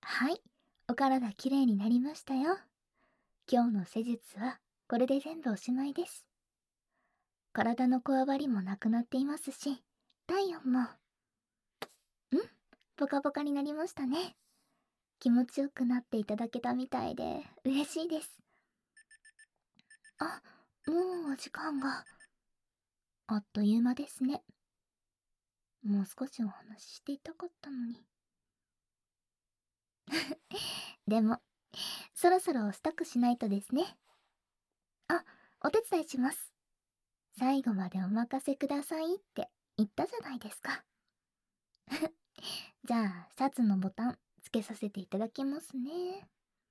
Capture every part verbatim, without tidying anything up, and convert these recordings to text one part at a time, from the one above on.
はい、お体きれいになりましたよ。今日の施術はこれで全部おしまいです。体のこわばりもなくなっていますし、体温も、んポカポカになりましたね。気持ちよくなっていただけたみたいで嬉しいです。あ、もうお時間が。あっという間ですね。もう少しお話ししていたかったのに。でも、そろそろ支度しないとですね。あ、お手伝いします。最後までお任せくださいって言ったじゃないですか。じゃあ、シャツのボタンつけさせていただきますね。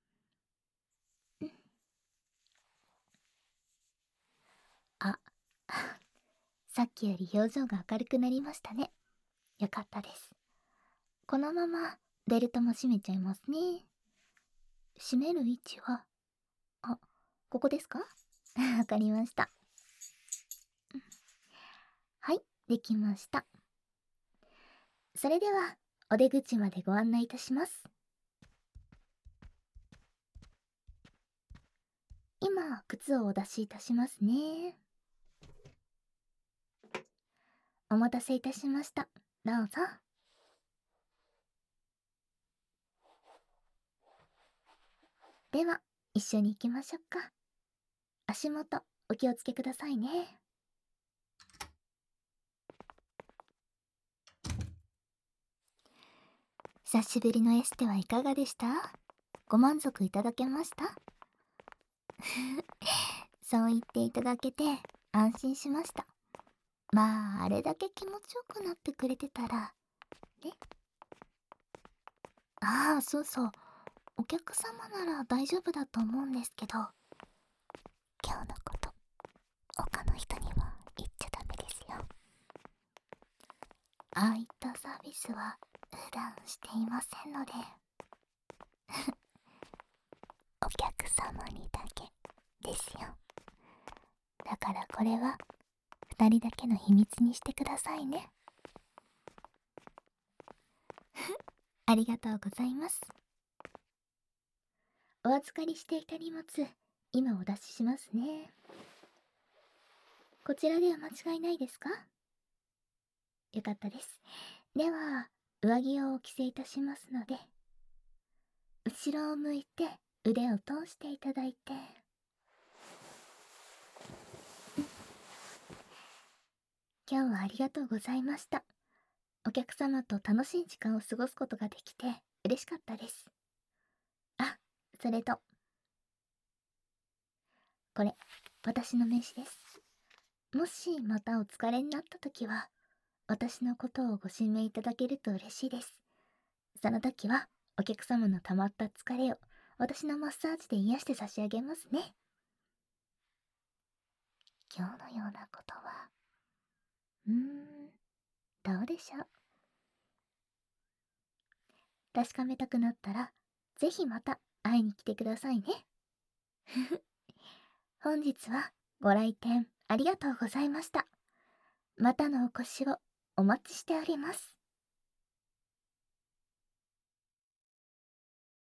あ、さっきより表情が明るくなりましたね。よかったです。このままベルトも閉めちゃいますね。閉める位置は、あ、ここですか？わかりました。はい、できました。それでは、お出口までご案内いたします。今、靴をお出しいたしますね。お待たせいたしました。どうぞ。では、一緒に行きましょうか。足元、お気をつけくださいね。久しぶりのエステはいかがでした？ご満足いただけました？そう言っていただけて安心しました。まあ、あれだけ気持ちよくなってくれてたら、ね。ああ、そうそう。お客様なら大丈夫だと思うんですけど、今日のこと、他の人には言っちゃダメですよ。ああいったサービスは普段していませんので、お客様にだけですよ。だからこれは二人だけの秘密にしてくださいね。ありがとうございます。お預かりしていた荷物、今お出ししますね。こちらでお間違いないですか？よかったです。では、上着をお着せいたしますので、後ろを向いて腕を通していただいて、今日はありがとうございました。お客様と楽しい時間を過ごすことができて嬉しかったです。あ、それと、これ、私の名刺です。もしまたお疲れになった時は、私のことをご指名いただけると嬉しいです。その時は、お客様の溜まった疲れを私のマッサージで癒して差し上げますね。今日のようなことは、うーん、どうでしょう。確かめたくなったら、ぜひまた会いに来てくださいね。本日はご来店ありがとうございました。またのお越しをお待ちしております。